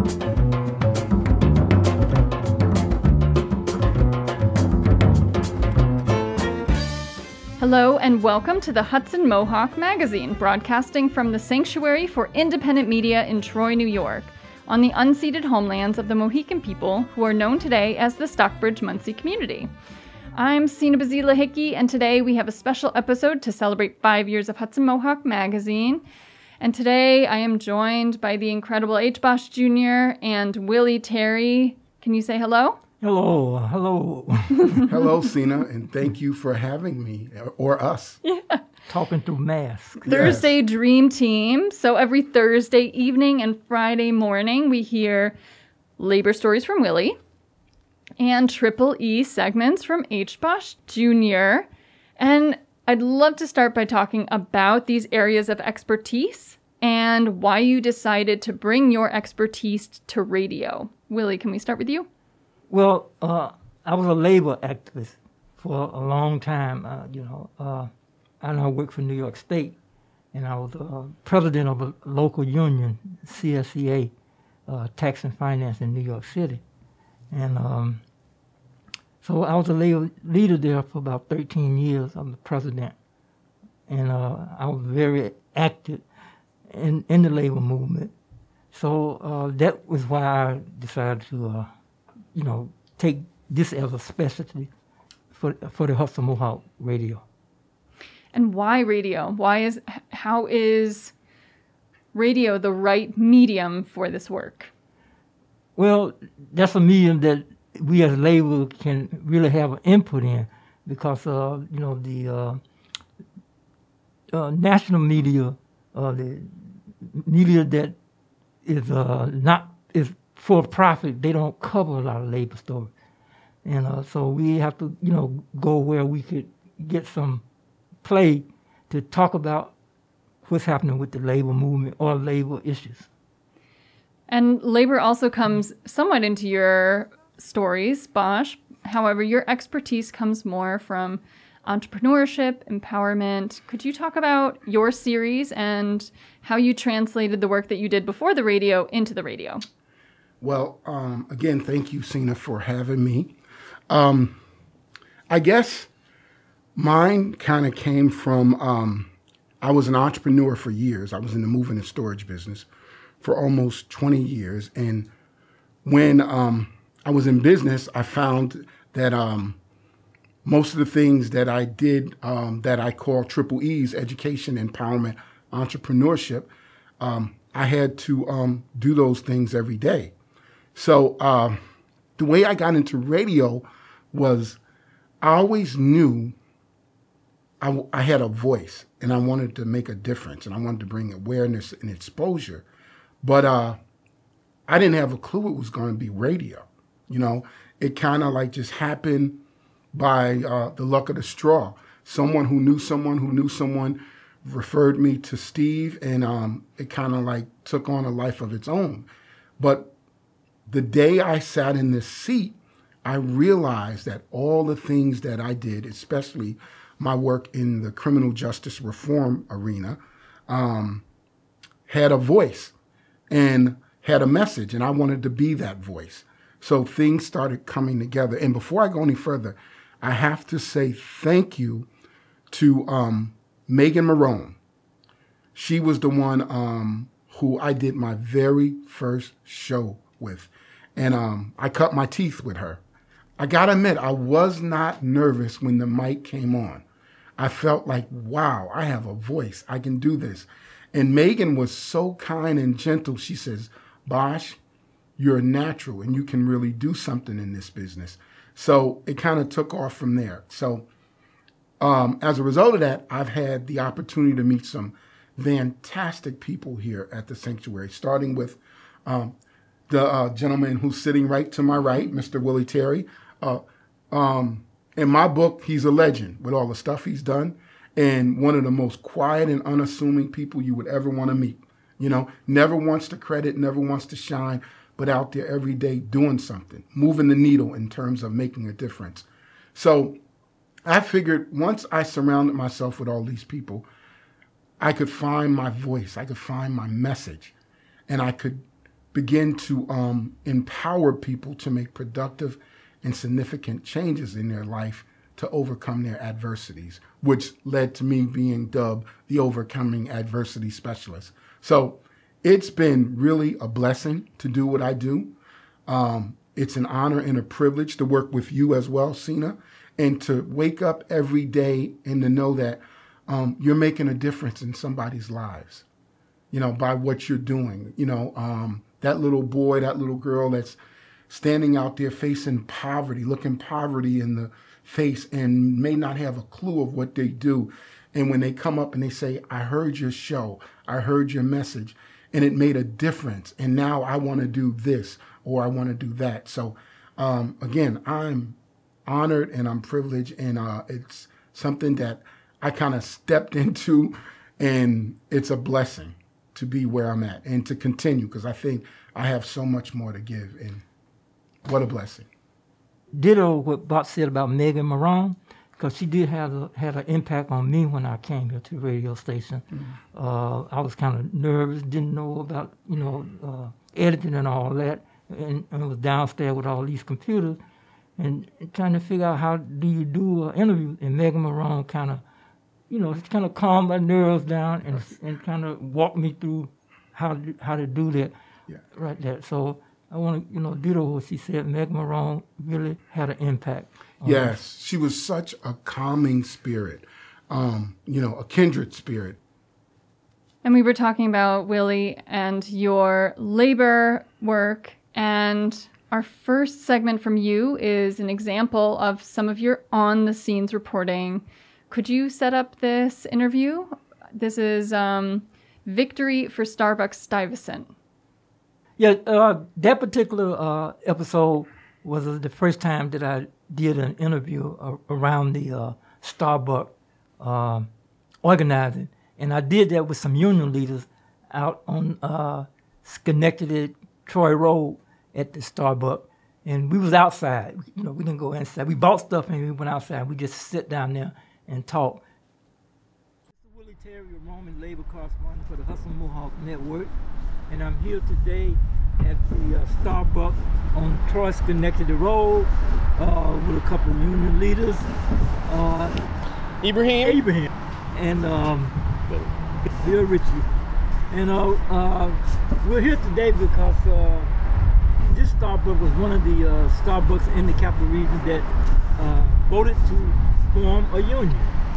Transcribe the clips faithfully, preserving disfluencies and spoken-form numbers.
Hello and welcome to the Hudson Mohawk Magazine, broadcasting from the Sanctuary for Independent Media in Troy, New York, on the unceded homelands of the Mohican people who are known today as the Stockbridge-Munsee community. I'm Sina Bazila Hickey, and today we have a special episode to celebrate five years of Hudson Mohawk Magazine. And today I am joined by the incredible H. Bosch Junior and Willie Terry. Can you say hello? Hello, hello. Hello, Sina, and thank you for having me, or us. Yeah. Talking through masks. Thursday Yes. Dream Team. So every Thursday evening and Friday morning, we hear labor stories from Willie and Triple E segments from H. Bosch Junior And I'd love to start by talking about these areas of expertise and why you decided to bring your expertise to radio. Willie, can we start with you? Well, uh, I was a labor activist for a long time. Uh, you know, uh, I now work for New York State, and I was uh, president of a local union, C S C A, uh, Tax and Finance in New York City. And um, so I was a labor leader there for about thirteen years. I'm the president. And uh, I was very active in, in the labor movement. So uh, that was why I decided to uh, you know, take this as a specialty for for the Hudson Mohawk radio. And why radio? Why is, how is radio the right medium for this work? Well, that's a medium that we as labor can really have an input in, because uh, you know the uh, uh, national media, uh, the media that is uh, not is for profit, they don't cover a lot of labor stories. And uh, so we have to, you know, go where we could get some play to talk about what's happening with the labor movement or labor issues. And labor also comes somewhat into your stories, Bosch. However, your expertise comes more from entrepreneurship, empowerment. Could you talk about your series and how you translated the work that you did before the radio into the radio? Well, um, again, thank you, Sina, for having me. Um, I guess mine kind of came from, um, I was an entrepreneur for years. I was in the moving and storage business for almost twenty years. And when um, I was in business, I found that um, most of the things that I did um, that I call triple E's, education, empowerment, entrepreneurship, um, I had to um, do those things every day. So uh, the way I got into radio was I always knew I, w- I had a voice and I wanted to make a difference and I wanted to bring awareness and exposure. But uh, I didn't have a clue it was going to be radio. You know, it kind of like just happened by uh, the luck of the straw. Someone who knew someone who knew someone referred me to Steve, and um, it kind of like took on a life of its own. But the day I sat in this seat, I realized that all the things that I did, especially my work in the criminal justice reform arena, um, had a voice and had a message, and I wanted to be that voice. So things started coming together. And before I go any further, I have to say thank you to um, Megan Marone. She was the one um, who I did my very first show with. And um, I cut my teeth with her. I gotta admit, I was not nervous when the mic came on. I felt like, wow, I have a voice. I can do this. And Megan was so kind and gentle. She says, Bosch, you're natural and you can really do something in this business. So it kind of took off from there. So um, as a result of that, I've had the opportunity to meet some fantastic people here at the Sanctuary, starting with um, the uh, gentleman who's sitting right to my right, Mister Willie Terry. Uh, um, in my book, he's a legend with all the stuff he's done, and one of the most quiet and unassuming people you would ever want to meet. You know, never wants to credit, never wants to shine, but out there every day doing something, moving the needle in terms of making a difference. So I figured once I surrounded myself with all these people, I could find my voice, I could find my message, and I could begin to um, empower people to make productive and significant changes in their life to overcome their adversities, which led to me being dubbed the Overcoming Adversity Specialist. So it's been really a blessing to do what I do. Um, it's an honor and a privilege to work with you as well, Sina, and to wake up every day and to know that um, you're making a difference in somebody's lives, you know, by what you're doing. You know, um, that little boy, that little girl that's standing out there facing poverty, looking poverty in the face and may not have a clue of what they do. And when they come up and they say, I heard your show, I heard your message, and it made a difference. And now I want to do this or I want to do that. So um, again, I'm honored and I'm privileged, and uh, it's something that I kind of stepped into, and it's a blessing to be where I'm at and to continue, because I think I have so much more to give, and what a blessing. Ditto what Bob said about Megan Marone, because she did have a, had an impact on me when I came here to the radio station. Mm-hmm. Uh, I was kind of nervous, didn't know about, you know, uh, editing and all that, and, and was downstairs with all these computers and trying to figure out how do you do an interview. And Megan Marone kind of, you know, kind of calmed my nerves down and and kind of walked me through how to, how to do that yeah. right there. So I want to, you know, ditto what she said. Meg Marone really had an impact. Yes, us. She was such a calming spirit, um, you know, a kindred spirit. And we were talking about, Willie, and your labor work. And our first segment from you is an example of some of your on-the-scenes reporting. Could you set up this interview? This is um, Victory for Starbucks Stuyvesant. Yeah, uh, that particular uh, episode was uh, the first time that I did an interview uh, around the uh, Starbucks uh, organizing. And I did that with some union leaders out on uh, Schenectady, Troy Road at the Starbucks. And we was outside. You know, we didn't go inside. We bought stuff and we went outside. We just sit down there and talk. This is Willie Terry, a Roman labor correspondent for the Hudson Mohawk Network. And I'm here today at the uh, Starbucks on Troy Schenectady Road uh, with a couple of union leaders. Uh, Ibrahim. Ibrahim. And um, Bill Ritchie. And uh, uh, we're here today because uh, this Starbucks was one of the uh, Starbucks in the capital region that uh, voted to form a union.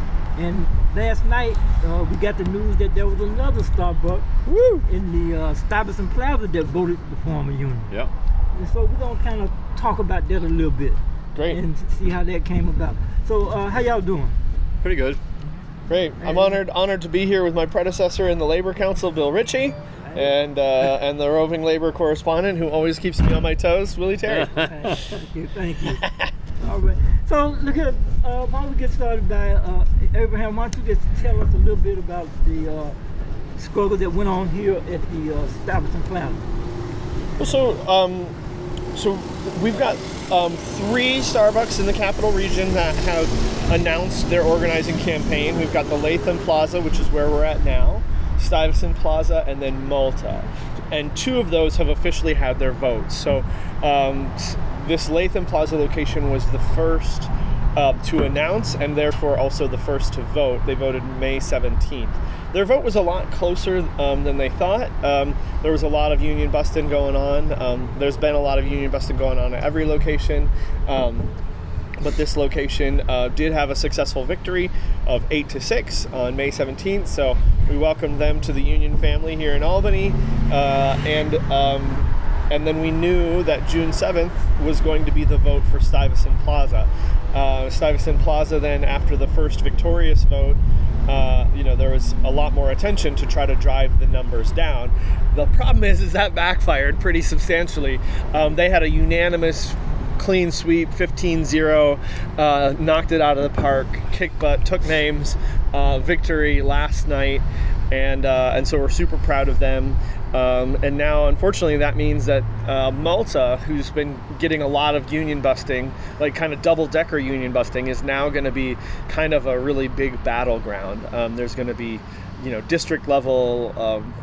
And last night, uh, we got the news that there was another Starbucks Woo! in the uh, Stuyvesant Plaza that voted to form a union. Yeah. And so we're going to kind of talk about that a little bit. Great. And see how that came about. So uh, how y'all doing? Pretty good. Great. I'm honored honored to be here with my predecessor in the Labor Council, Bill Ritchie, and uh, and the roving labor correspondent who always keeps me on my toes, Willie Terry. Thank you. Thank you. All right. So, look at, uh, why don't we get started by, uh, Abraham, why don't you just tell us a little bit about the uh, struggle that went on here at the uh, Stuyvesant Plaza? Well, so, um, so we've got um, three Starbucks in the capital region that have announced their organizing campaign. We've got the Latham Plaza, which is where we're at now, Stuyvesant Plaza, and then Malta. And two of those have officially had their votes. So, um, this Latham Plaza location was the first uh, to announce, and therefore also the first to vote. They voted May seventeenth. Their vote was a lot closer um, than they thought. Um, there was a lot of union busting going on. Um, there's been a lot of union busting going on at every location. Um, but this location uh, did have a successful victory of eight to six on May seventeenth. So we welcomed them to the union family here in Albany. Uh, and um, And then we knew that June seventh was going to be the vote for Stuyvesant Plaza. Uh, Stuyvesant Plaza then, after the first victorious vote, uh, you know, there was a lot more attention to try to drive the numbers down. The problem is, is that backfired pretty substantially. Um, they had a unanimous clean sweep, fifteen zero, uh, knocked it out of the park, kicked butt, took names, uh, victory last night. And uh, and so we're super proud of them. Um, and now, unfortunately, that means that uh, Malta, who's been getting a lot of union busting, like kind of double-decker union busting, is now going to be kind of a really big battleground. Um, there's going to be, you know, district-level um,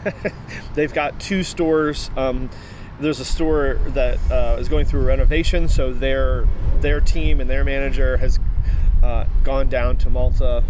they've got two stores. Um, there's a store that uh, is going through a renovation, so their their team and their manager has uh, gone down to Malta,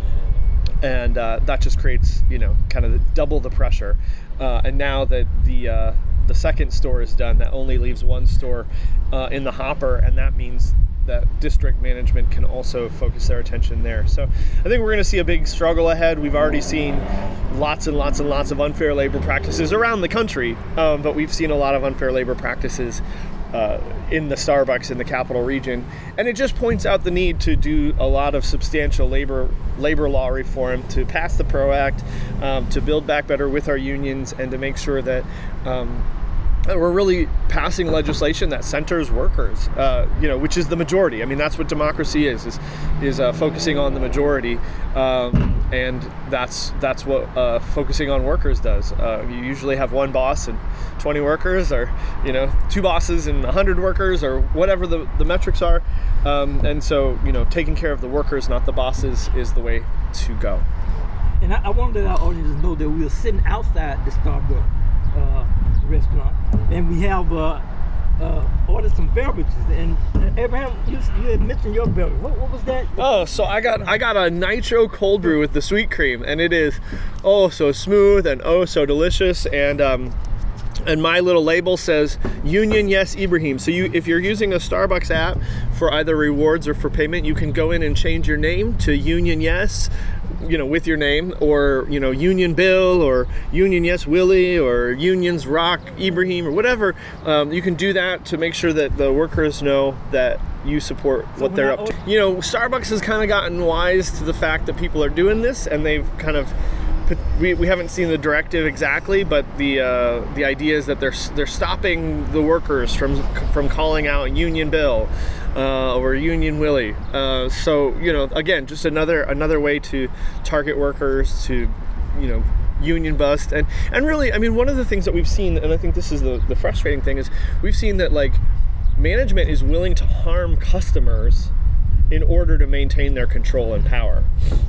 and uh, that just creates, you know, kind of the, double the pressure. Uh, and now that the uh, the second store is done, that only leaves one store uh, in the hopper, and that means that district management can also focus their attention there. So I think we're going to see a big struggle ahead. We've already seen lots and lots and lots of unfair labor practices around the country, um, but we've seen a lot of unfair labor practices uh, in the Starbucks in the capital region. And it just points out the need to do a lot of substantial labor labor law reform, to pass the PRO Act, um, to build back better with our unions, and to make sure that um, we're really passing legislation that centers workers, uh, you know, which is the majority. I mean, that's what democracy is, is, is uh, focusing on the majority. Um, and that's that's what uh, focusing on workers does. Uh, you usually have one boss and twenty workers, or, you know, two bosses and one hundred workers, or whatever the, the metrics are. Um, and so, you know, taking care of the workers, not the bosses, is the way to go. And I, I wanted our audience to know that we were sitting outside the Starbucks uh, restaurant, and we have uh, uh, ordered some beverages. And uh, Abraham, you, you had mentioned your beverage. What, what was that? Oh, so I got I got a nitro cold brew with the sweet cream, and it is oh so smooth and oh so delicious. And um, and my little label says Union Yes Ibrahim. So you, if you're using a Starbucks app for either rewards or for payment, you can go in and change your name to Union Yes, you know, with your name, or, you know, Union Bill, or Union Yes Willie, or Unions Rock Ibrahim, or whatever. Um, you can do that to make sure that the workers know that you support So what they're when I up order- to. You know, Starbucks has kind of gotten wise to the fact that people are doing this, and they've kind of we, we haven't seen the directive exactly, but the uh, the idea is that they're they're stopping the workers from from calling out Union Bill uh, or Union Willie. Uh, so, you know, again, just another another way to target workers, to, you know, union bust. And and really, I mean, one of the things that we've seen, and I think this is the the frustrating thing, is we've seen that, like, management is willing to harm customers in order to maintain their control and power,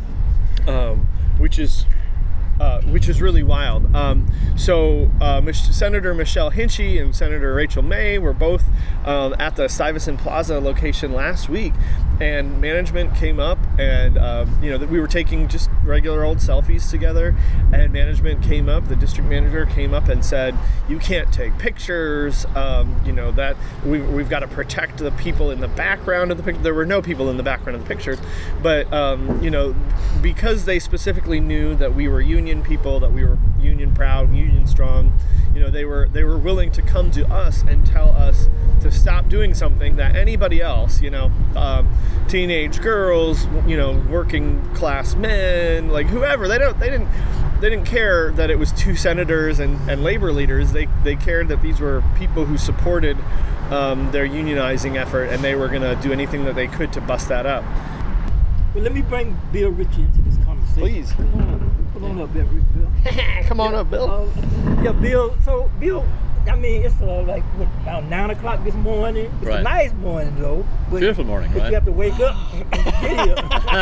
um, which is uh, which is really wild. Um, so uh, Mich- Senator Michelle Hinchy and Senator Rachel May were both um, at the Stuyvesant Plaza location last week, and management came up, and um, you know, that we were taking just regular old selfies together, and management came up, the district manager came up and said, you can't take pictures, um, you know, that we, we've got to protect the people in the background of the picture. There were no people in the background of the pictures, but um, you know, because they specifically knew that we were union people, that we were union proud, union strong, you know, they were they were willing to come to us and tell us to stop doing something that anybody else, you know, um, teenage girls, you know, working class men, like whoever, they don't they didn't they didn't care that it was two senators and, and labor leaders. They they cared that these were people who supported um, their unionizing effort, and they were going to do anything that they could to bust that up. Well, let me bring Bill Ritchie into this conversation. Please. Come on, come on up, Bill. Bill. Come on up, Bill. Uh, yeah, Bill. So, Bill, I mean, it's uh, like what, about nine o'clock this morning. It's Right. a nice morning, though. But, Beautiful morning, but right? you have to wake up and get here.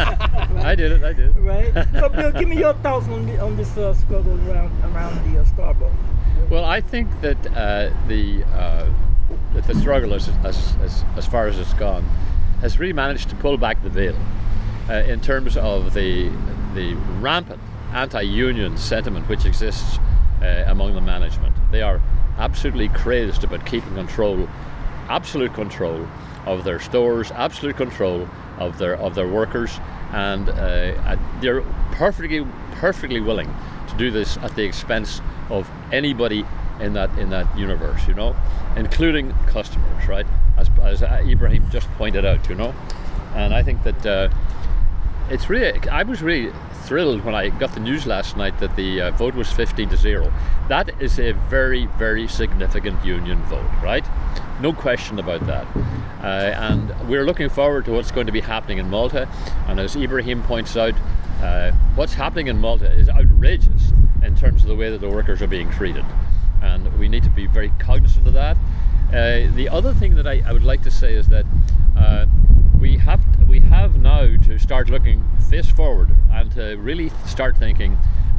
I did it, I did. Right. So, Bill, give me your thoughts on the, on this uh, struggle around around the uh, Starbucks. Well, I think that uh, the uh, that the struggle, as, as as as far as it's gone, has really managed to pull back the veil uh, in terms of the the rampant anti-union sentiment which exists uh, among the management. They are absolutely crazed about keeping control, absolute control of their stores, absolute control of their of their workers, and uh, they're perfectly perfectly willing to do this at the expense of anybody in that in that universe, you know, including customers, right? As as Ibrahim just pointed out, you know, and I think that uh, it's really. I was really thrilled when I got the news last night that the uh, vote was fifteen to zero. That is a very, very significant union vote, right? No question about that. Uh, and we're looking forward to what's going to be happening in Malta. And as Ibrahim points out, uh, what's happening in Malta is outrageous in terms of the way that the workers are being treated. And we need to be very cognizant of that. Uh, the other thing that I, I would like to say is that uh, we have to, we have now to start looking face forward and to really start thinking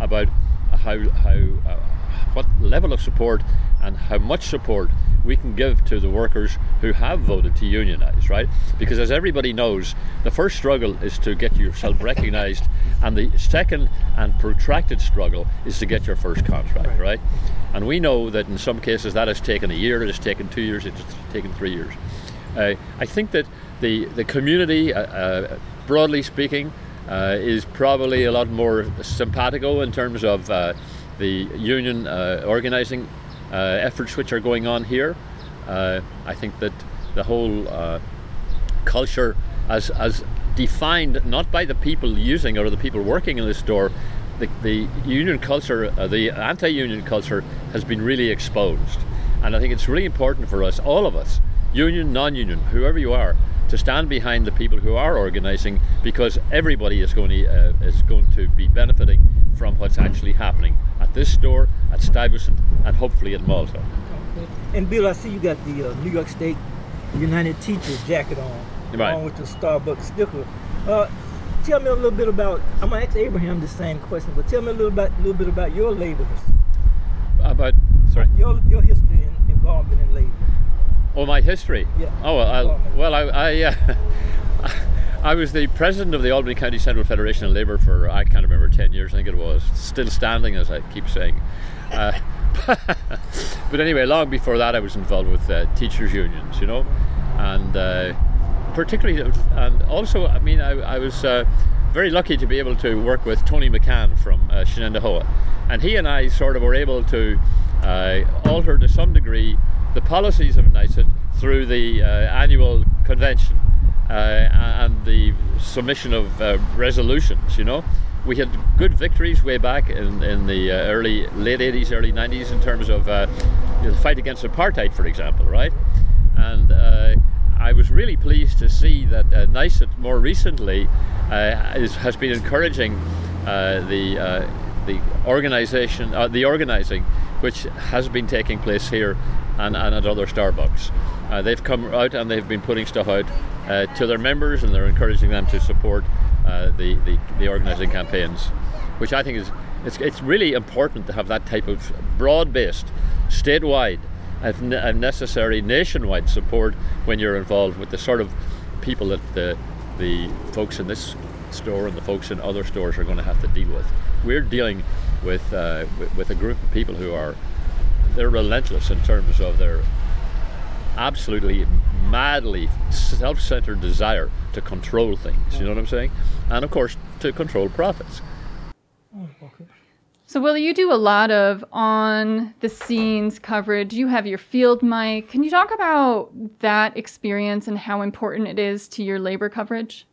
about how how uh, what level of support and how much support we can give to the workers who have voted to unionize, right? Because as everybody knows, the first struggle is to get yourself recognized, and the second and protracted struggle is to get your first contract, right? right? And we know that in some cases that has taken a year, it has taken two years, it's taken three years. Uh, I think that the, the community, uh, uh, broadly speaking, uh, is probably a lot more simpatico in terms of uh, the union uh, organizing Uh, efforts which are going on here. Uh, I think that the whole uh, culture as as defined not by the people using or the people working in the store, the, the union culture, uh, the anti-union culture has been really exposed. And I think it's really important for us, all of us, union, non-union, whoever you are, to stand behind the people who are organizing, because everybody is going to, uh, is going to be benefiting from what's actually hhappening at this store, at Stuyvesant, and hopefully at Malta. Okay. And Bill, I see you got the uh, New York State United Teachers jacket on, right, along with the Starbucks sticker. Uh, tell me a little bit about, I'm going to ask Abraham the same question, but tell me a little, about, little bit about your labor history. About, sorry? Your, your history and involvement in labor. Oh, my history? Yeah. Oh, well, I'll, well I, I, uh, I was the president of the Albany County Central Federation of Labour for, I can't remember, ten years, I think it was. Still standing, as I keep saying. Uh, but anyway, long before that, I was involved with uh, teachers' unions, you know, and uh, particularly, and also, I mean, I, I was uh, very lucky to be able to work with Tony McCann from uh, Shenandoah, and he and I sort of were able to uh, alter to some degree the policies of NYSUT through the uh, annual convention uh, and the submission of uh, resolutions, you know. We had good victories way back in, in the uh, early, late eighties, early nineties in terms of uh, the fight against apartheid, for example, right? And uh, I was really pleased to see that uh, NYSUT more recently uh, is, has been encouraging uh, the uh, the organization, uh, the organizing, which has been taking place here and, and at other Starbucks. Uh, they've come out and they've been putting stuff out uh, to their members, and they're encouraging them to support uh, the, the, the organizing campaigns, which I think is it's, it's really important to have that type of broad-based, statewide, and necessary nationwide support when you're involved with the sort of people that the, the folks in this store and the folks in other stores are going to have to deal with. We're dealing with, uh, with with a group of people who are, they're relentless in terms of their absolutely madly self-centered desire to control things, you know what I'm saying? And of course, to control profits. Oh, okay. So, Willie, you do a lot of on-the-scenes coverage. You have your field mic. Can you talk about that experience and how important it is to your labor coverage?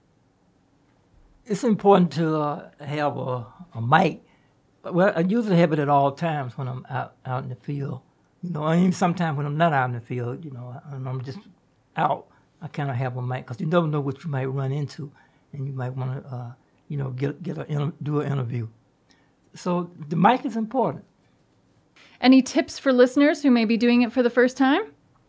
It's important to uh, have a, a mic. Well, I usually have it at all times when I'm out, out in the field. You know, and even sometimes when I'm not out in the field, you know, and I'm just out, I kind of have a mic, because you never know what you might run into, and you might want to, uh, you know, get get a, do an interview. So the mic is important. Any tips for listeners who may be doing it for the first time?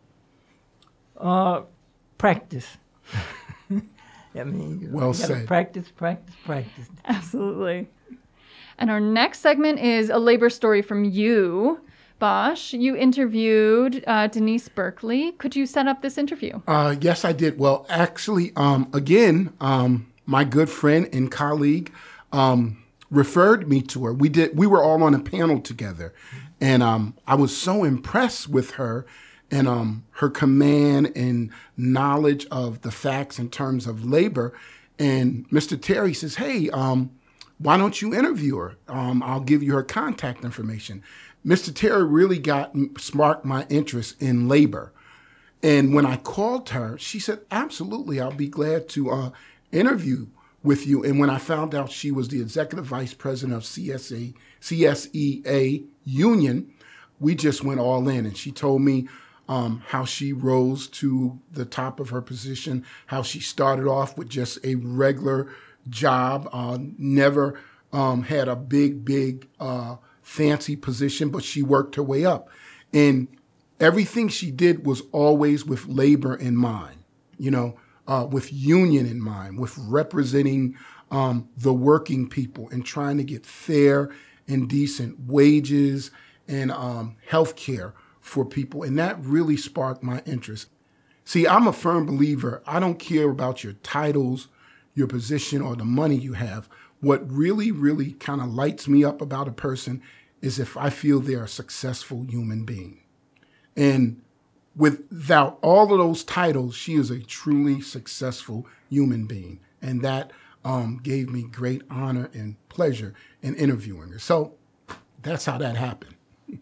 Uh, practice. I mean, you well you gotta said. Practice, practice, practice. Absolutely. And our next segment is a labor story from you, Bosch. You interviewed uh, Denise Berkeley. Could you set up this interview? Uh, yes, I did. Well, actually, um, again, um, my good friend and colleague um, referred me to her. We did. We were all on a panel together, and um, I was so impressed with her and um, her command and knowledge of the facts in terms of labor. And Mister Terry says, "Hey, um, why don't you interview her? Um, I'll give you her contact information." Mister Terry really got sparked my interest in labor. And when I called her, she said, absolutely, I'll be glad to uh, interview with you. And when I found out she was the executive vice president of C S A, C S E A Union, we just went all in. And she told me um, how she rose to the top of her position, how she started off with just a regular job, uh, never um, had a big, big uh fancy position, but she worked her way up. And everything she did was always with labor in mind, you know, uh, with union in mind, with representing um, the working people and trying to get fair and decent wages and um, health care for people. And that really sparked my interest. See, I'm a firm believer. I don't care about your titles, your position, or the money you have. What really, really kind of lights me up about a person is if I feel they're a successful human being. And without all of those titles, she is a truly successful human being. And that um, gave me great honor and pleasure in interviewing her. So that's how that happened.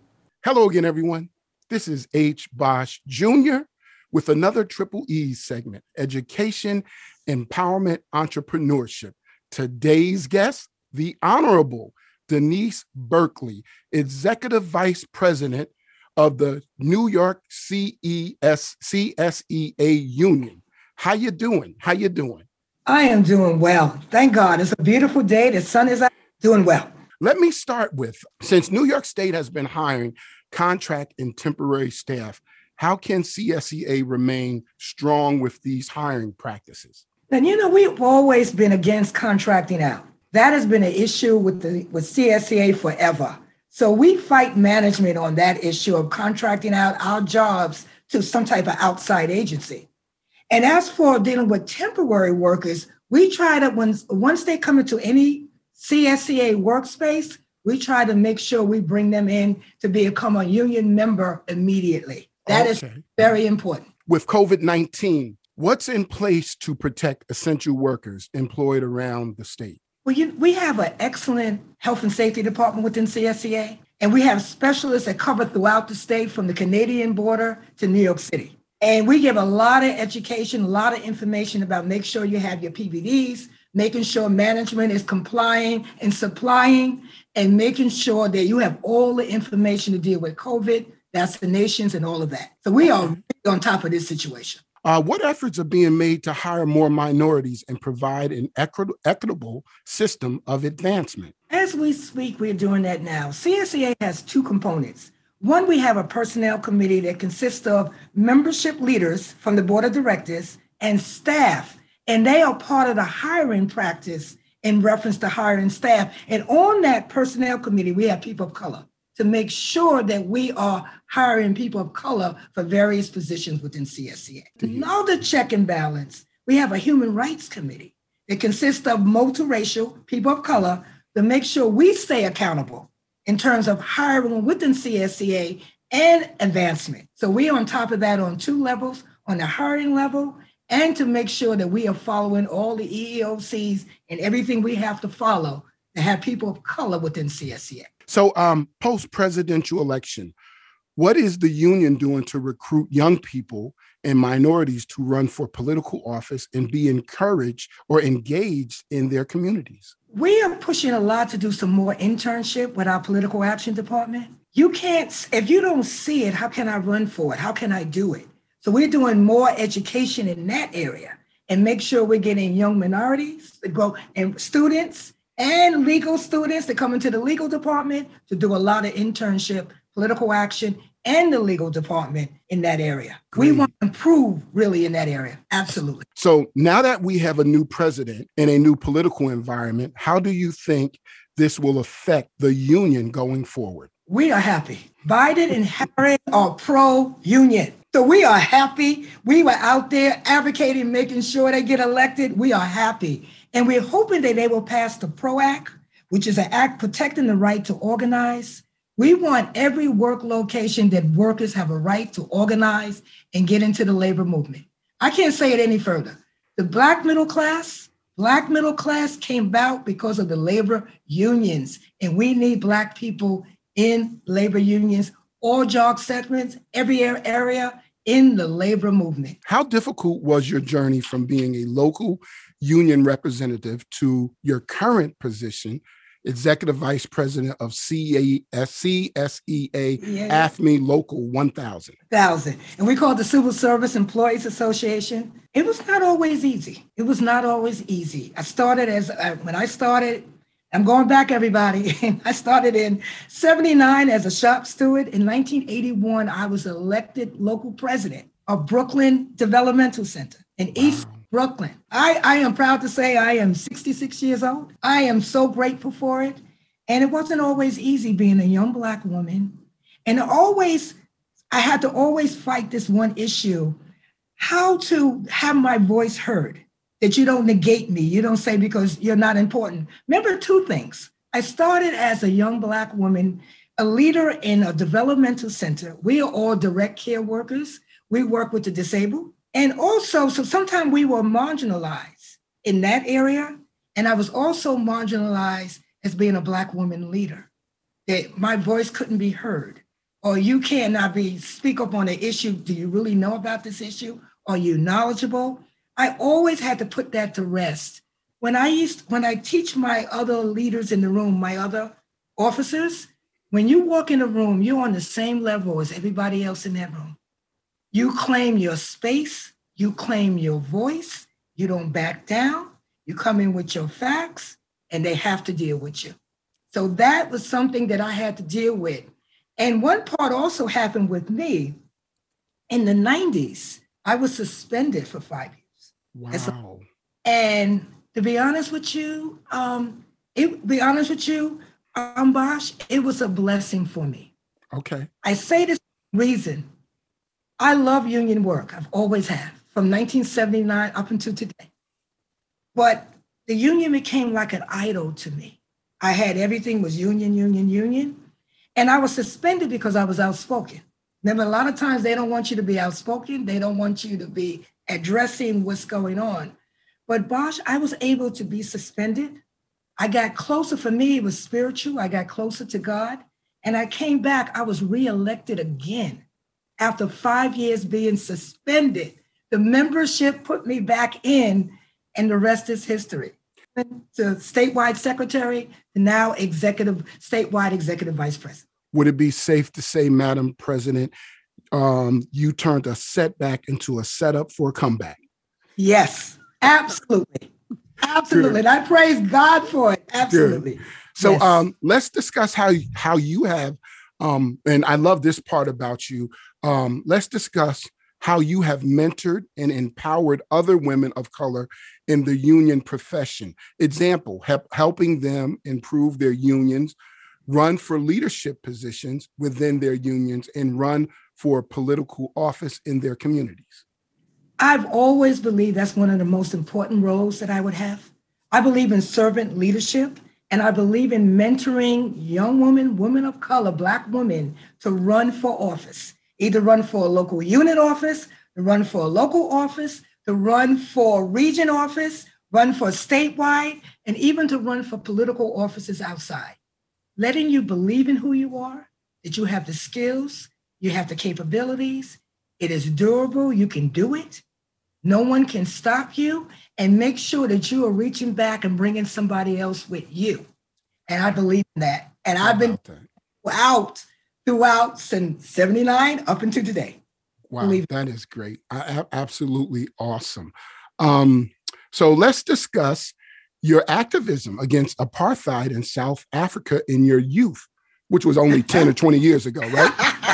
Hello again, everyone. This is H. Bosch Junior with another Triple E segment, Education, Empowerment, Entrepreneurship. Today's guest, the Honorable Denise Berkeley, Executive Vice President of the New York C E S, C S E A Union. How you doing? How you doing? I am doing well. Thank God. It's a beautiful day. The sun is out. Doing well. Let me start with, since New York State has been hiring contract and temporary staff, how can C S E A remain strong with these hiring practices? And you know, we've always been against contracting out. That has been an issue with the with C S E A forever. So we fight management on that issue of contracting out our jobs to some type of outside agency. And as for dealing with temporary workers, we try to, when, once they come into any C S E A workspace, we try to make sure we bring them in to become a union member immediately. That okay. is very important. With COVID nineteen, what's in place to protect essential workers employed around the state? Well, you, we have an excellent health and safety department within C S E A, and we have specialists that cover throughout the state from the Canadian border to New York City. And we give a lot of education, a lot of information about make sure you have your P V Ds, making sure management is complying and supplying, and making sure that you have all the information to deal with COVID, vaccinations, and all of that. So we are really on top of this situation. Uh, what efforts are being made to hire more minorities and provide an equi- equitable system of advancement? As we speak, we're doing that now. C S E A has two components. One, we have a personnel committee that consists of membership leaders from the board of directors and staff, and they are part of the hiring practice in reference to hiring staff. And on that personnel committee, we have people of color to make sure that we are hiring people of color for various positions within C S E A. Mm-hmm. Another check and balance, we have a human rights committee that consists of multiracial people of color to make sure we stay accountable in terms of hiring within C S E A and advancement. So we're on top of that on two levels, on the hiring level, and to make sure that we are following all the E E O Cs and everything we have to follow to have people of color within C S E A. So um, post-presidential election, what is the union doing to recruit young people and minorities to run for political office and be encouraged or engaged in their communities? We are pushing a lot to do some more internship with our political action department. You can't, if you don't see it, how can I run for it? How can I do it? So we're doing more education in that area and make sure we're getting young minorities to go and students and legal students that come into the legal department to do a lot of internship, political action, and the legal department in that area. Great. We want to improve really in that area. Absolutely. So now that we have a new president and a new political environment, how do you think this will affect the union going forward? We are happy. Biden and Harris are pro-union. So we are happy. We were out there advocating, making sure they get elected. We are happy. And we're hoping that they will pass the PRO Act, which is an act protecting the right to organize. We want every work location that workers have a right to organize and get into the labor movement. I can't say it any further. The Black middle class, Black middle class came about because of the labor unions, and we need Black people in labor unions, all job segments, every area in the labor movement. How difficult was your journey from being a local union representative to your current position, Executive Vice President of C S E A, yeah. A F M E Local one thousand? Thousand. And we call it the Civil Service Employees Association. It was not always easy. It was not always easy. I started as, uh, when I started, I'm going back, everybody. I started in seventy-nine as a shop steward. In nineteen eighty-one, I was elected local president of Brooklyn Developmental Center in wow. East Brooklyn. I, I am proud to say I am sixty-six years old. I am so grateful for it. And it wasn't always easy being a young Black woman. And always, I had to always fight this one issue, how to have my voice heard, that you don't negate me. You don't say because you're not important. Remember two things. I started as a young Black woman, a leader in a developmental center. We are all direct care workers. We work with the disabled. And also, so sometimes we were marginalized in that area. And I was also marginalized as being a Black woman leader, that my voice couldn't be heard, or you cannot be speak up on an issue. Do you really know about this issue? Are you knowledgeable? I always had to put that to rest. When I used, when I teach my other leaders in the room, my other officers, when you walk in a room, you're on the same level as everybody else in that room. You claim your space, you claim your voice, you don't back down, you come in with your facts, and they have to deal with you. So that was something that I had to deal with. And one part also happened with me. In the nineties, I was suspended for five years. Wow. And to be honest with you, um, it be honest with you, um, Bosh, it was a blessing for me. Okay. I say this reason. I love union work. I've always have, from nineteen seventy-nine up until today. But the union became like an idol to me. I had everything was union, union, union. And I was suspended because I was outspoken. Remember, a lot of times they don't want you to be outspoken. They don't want you to be addressing what's going on. But Bosh, I was able to be suspended. I got closer. For me, it was spiritual. I got closer to God. And I came back. I was reelected again after five years being suspended. The membership put me back in, and the rest is history. To statewide secretary, to now executive, statewide executive vice president. Would it be safe to say, Madam President, um, you turned a setback into a setup for a comeback? Yes, absolutely. Absolutely. And I praise God for it. Absolutely. Good. So yes. um, let's discuss how, how you have, um, and I love this part about you. Um, let's discuss how you have mentored and empowered other women of color in the union profession. Example, help, helping them improve their unions, run for leadership positions within their unions, and run for political office in their communities. I've always believed that's one of the most important roles that I would have. I believe in servant leadership, and I believe in mentoring young women, women of color, Black women, to run for office. Either run for a local unit office, to run for a local office, to run for region office, run for statewide, and even to run for political offices outside. Letting you believe in who you are, that you have the skills, you have the capabilities, it is durable, you can do it. No one can stop you, and make sure that you are reaching back and bringing somebody else with you. And I believe in that. And I've been out throughout since seventy-nine up until today. Wow, believe that is great. I, absolutely awesome. Um, so let's discuss your activism against apartheid in South Africa in your youth, which was only ten or twenty years ago, right?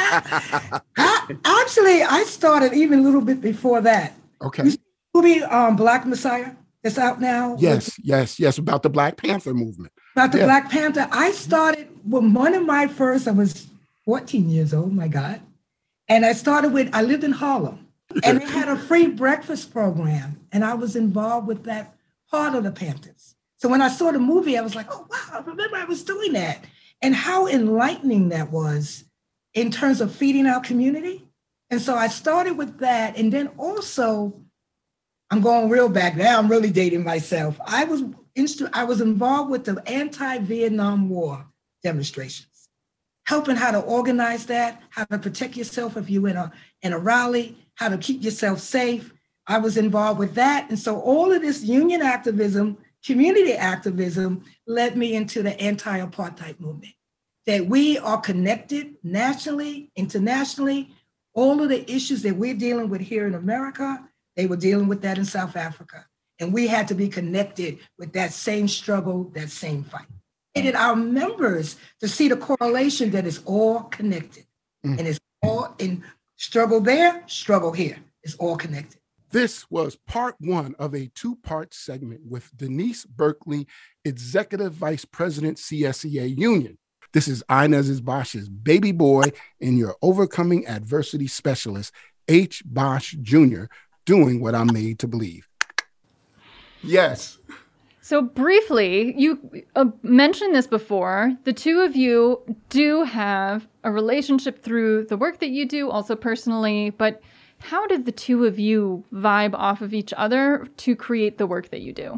I, actually, I started even a little bit before that. Okay. You see the movie um, Black Messiah that's out now? Yes, with, yes, yes, about the Black Panther movement. About the yeah. Black Panther. I started with one of my first, I was fourteen years old, my God. And I started with, I lived in Harlem, and they had a free breakfast program, and I was involved with that part of the Panthers. So when I saw the movie, I was like, oh, wow, I remember I was doing that. And how enlightening that was in terms of feeding our community. And so I started with that. And then also, I'm going real back now, I'm really dating myself. I was, instru- I was involved with the anti-Vietnam War demonstrations. Helping how to organize that, how to protect yourself if you're in a, in a rally, how to keep yourself safe. I was involved with that. And so all of this union activism, community activism led me into the anti-apartheid movement. That we are connected nationally, internationally. All of the issues that we're dealing with here in America, they were dealing with that in South Africa. And we had to be connected with that same struggle, that same fight. Our members to see the correlation that it's all connected. Mm. And it's all in struggle there, struggle here. It's all connected. This was part one of a two-part segment with Denise Berkeley, Executive Vice President, C S E A Union. This is Inez Bosch's baby boy and your overcoming adversity specialist, H. Bosch Junior, doing what I'm made to believe. Yes. So briefly, you uh, mentioned this before. The two of you do have a relationship through the work that you do, also personally, but how did the two of you vibe off of each other to create the work that you do?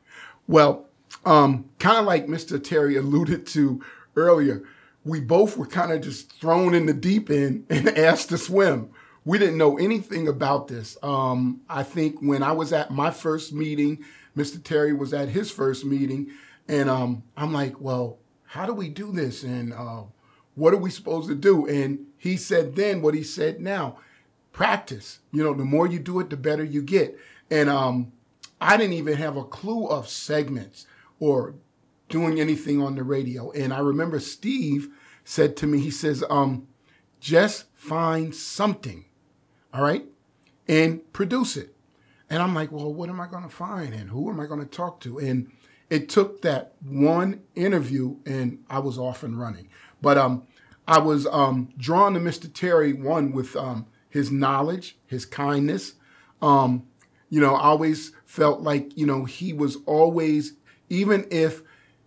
Well, um, kind of like Mister Terry alluded to earlier, we both were kind of just thrown in the deep end and asked to swim. We didn't know anything about this. Um, I think when I was at my first meeting, Mister Terry was at his first meeting, and um, I'm like, well, how do we do this? And uh, what are we supposed to do? And he said then what he said now, practice. You know, the more you do it, the better you get. And um, I didn't even have a clue of segments or doing anything on the radio. And I remember Steve said to me, he says, um, just find something, all right, and produce it. And I'm like, well, what am I going to find and who am I going to talk to? And it took that one interview and I was off and running. But um, I was um, drawn to Mister Terry, one, with um, his knowledge, his kindness. Um, you know, I always felt like, you know, he was always, even if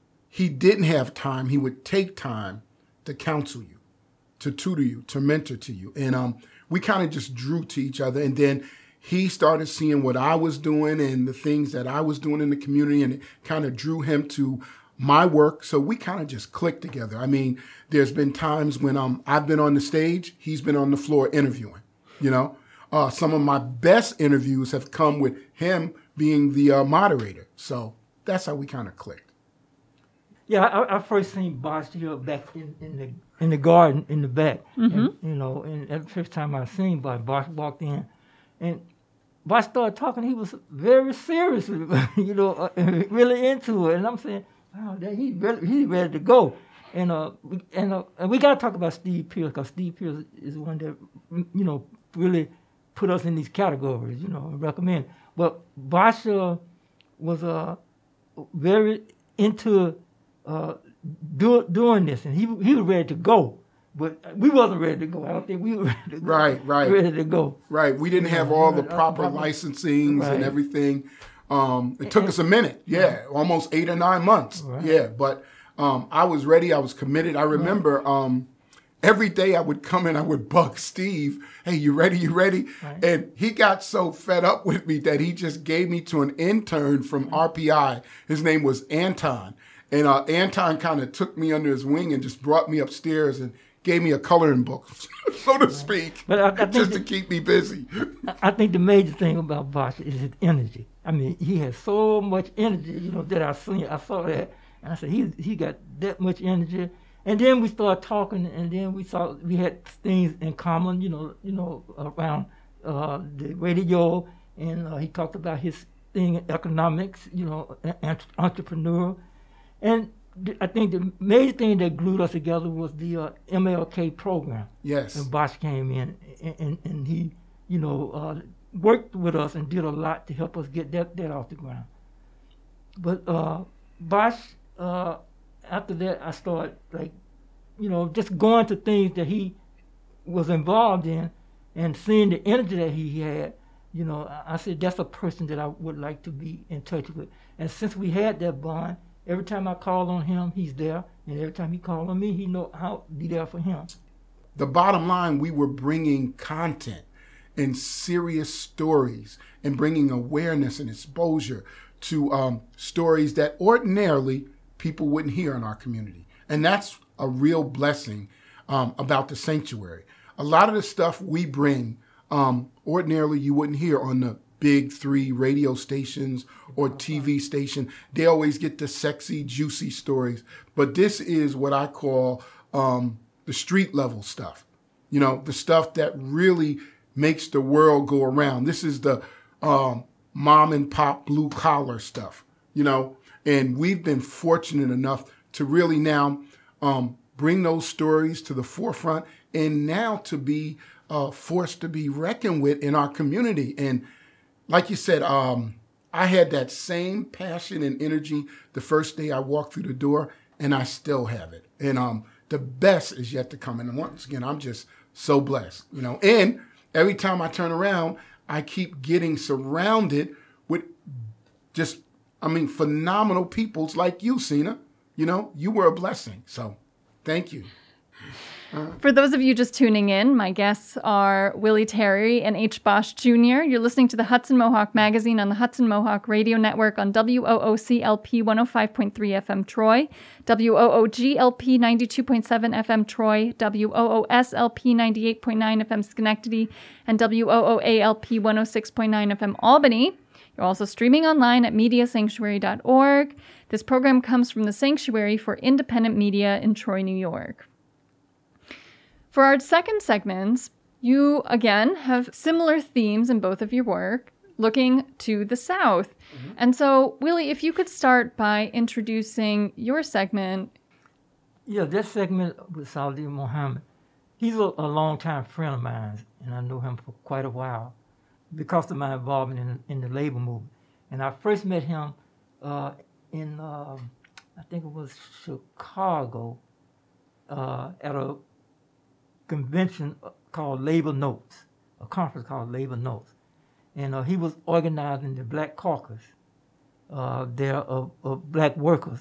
he didn't have time, he would take time to counsel you, to tutor you, to mentor to you. And um, we kind of just drew to each other. And then he started seeing what I was doing and the things that I was doing in the community, and it kind of drew him to my work. So we kind of just clicked together. I mean, there's been times when um, I've been on the stage, he's been on the floor interviewing, you know. Uh, some of my best interviews have come with him being the uh, moderator. So that's how we kind of clicked. Yeah, I, I first seen Bosch here back in, in the in the garden in the back. Mm-hmm. And, you know, and the first time I seen Bosch, Bosch walked in, and Bosch started talking. He was very serious, you know, uh, really into it. And I'm saying, wow, that he really, he's ready to go. And uh, we, and uh, and we got to talk about Steve Pierce, because Steve Pierce is one that, you know, really put us in these categories, you know, recommend. But Bosch uh, was uh, very into uh, do, doing this, and he he was ready to go. But we wasn't ready to go. I don't think we were ready to go. Right, right. Ready to go. Right. We didn't have all the proper licensings right. and everything. Um, it took us a minute. Yeah, almost eight or nine months. Right. Yeah, but um, I was ready. I was committed. I remember um, every day I would come in, I would bug Steve, hey, you ready? You ready? Right. And he got so fed up with me that he just gave me to an intern from R P I. His name was Anton. And uh, Anton kind of took me under his wing and just brought me upstairs and gave me a coloring book, so to speak, but I, I just the, to keep me busy. I think the major thing about Bosch is his energy. I mean, he has so much energy, you know, that I seen. I saw that, and I said, he he got that much energy. And then we started talking, and then we saw we had things in common, you know, you know, around uh, the radio, and uh, he talked about his thing in economics, you know, an entrepreneur, and I think the major thing that glued us together was the uh, M L K program. Yes. And Bosch came in, and, and, and he, you know, uh, worked with us and did a lot to help us get that, that off the ground. But uh, Bosch, uh, after that, I started, like, you know, just going to things that he was involved in and seeing the energy that he had. You know, I, I said, that's a person that I would like to be in touch with. And since we had that bond, every time I call on him, he's there. And every time he calls on me, he know how to be there for him. The bottom line, we were bringing content and serious stories and bringing awareness and exposure to um, stories that ordinarily people wouldn't hear in our community. And that's a real blessing um, about the sanctuary. A lot of the stuff we bring, um, ordinarily you wouldn't hear on the big three radio stations or T V station. They always get the sexy, juicy stories. But this is what I call um, the street level stuff. You know, the stuff that really makes the world go around. This is the um, mom and pop blue collar stuff, you know. And we've been fortunate enough to really now um, bring those stories to the forefront and now to be uh, forced to be reckoned with in our community. And like you said, um, I had that same passion and energy the first day I walked through the door, and I still have it. And um, the best is yet to come. And once again, I'm just so blessed, you know. And every time I turn around, I keep getting surrounded with just, I mean, phenomenal peoples like you, Sina. You know, you were a blessing. So thank you. Uh, For those of you just tuning in, my guests are Willie Terry and H. Bosch Junior You're listening to the Hudson Mohawk Magazine on the Hudson Mohawk Radio Network on W O O C L P one oh five point three F M Troy, W O O G L P ninety-two point seven F M Troy, W O O S L P ninety-eight point nine F M Schenectady, and W O O A L P one oh six point nine F M Albany. You're also streaming online at media sanctuary dot org. This program comes from the Sanctuary for Independent Media in Troy, New York. For our second segments, you, again, have similar themes in both of your work, looking to the South. Mm-hmm. And so, Willie, if you could start by introducing your segment. Yeah, that segment with Saladin Mohammed, he's a, a longtime friend of mine, and I know him for quite a while because of my involvement in, in the labor movement. And I first met him uh, in, uh, I think it was Chicago, uh, at a convention called Labor Notes, a conference called Labor Notes. And uh, he was organizing the Black Caucus uh, there of, of black workers.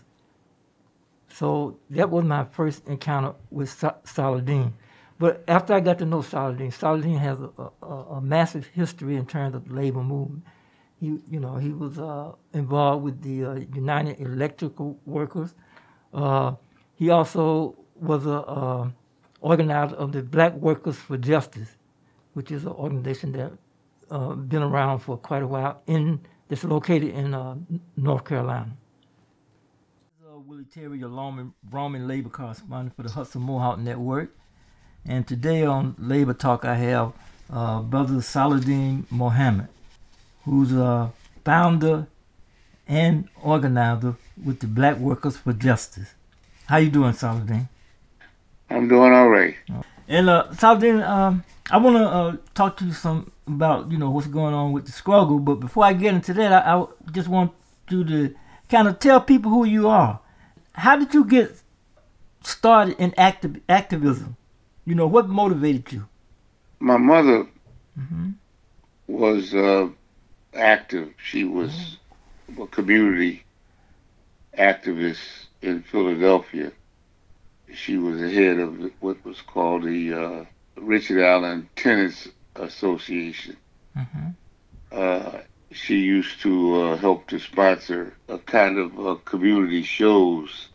So that was my first encounter with Sa- Saladin. But after I got to know Saladin, Saladin has a, a, a massive history in terms of the labor movement. He, you know, he was uh, involved with the uh, United Electrical Workers. Uh, he also was a uh, organizer of the Black Workers for Justice, which is an organization that's uh, been around for quite a while. In that's located in uh, North Carolina. This is uh, Willie Terry, your Roman, Roman labor correspondent for the Hudson Mohawk Network. And today on Labor Talk, I have uh, Brother Saladin Mohammed, who's a founder and organizer with the Black Workers for Justice. How you doing, Saladin? I'm doing all right. And uh, Saladin, um, I want to uh, talk to you some about, you know, what's going on with the struggle. But before I get into that, I, I just want you to kind of tell people who you are. How did you get started in activ- activism? You know, what motivated you? My mother mm-hmm. was uh, active. She was mm-hmm. a community activist in Philadelphia. She was the head of what was called the uh, Richard Allen Tennis Association. Mm-hmm. Uh, she used to uh, help to sponsor a kind of uh, community shows